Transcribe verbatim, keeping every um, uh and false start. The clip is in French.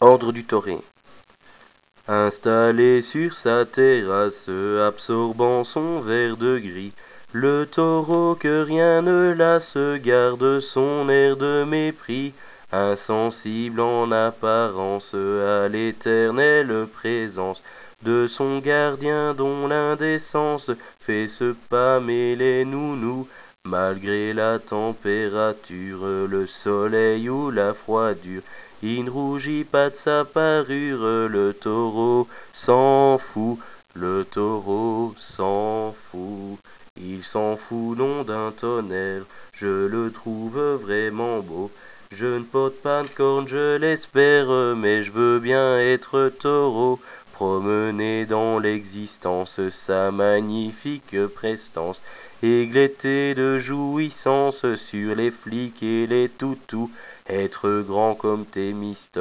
Ordre du Toré. Installé sur sa terrasse, absorbant son verre de gris, le taureau que rien ne lasse garde son air de mépris, insensible en apparence à l'éternelle présence de son gardien dont l'indécence fait se pâmer les nounous. Malgré la température, le soleil ou la froidure, il ne rougit pas de sa parure, le taureau s'en fout, le taureau s'en fout. Il s'en fout non d'un tonnerre, je le trouve vraiment beau. Je ne porte pas de cornes, je l'espère, mais je veux bien être taureau. Promener dans l'existence sa magnifique prestance, égletté de jouissance sur les flics et les toutous, être grand comme Thémistocle.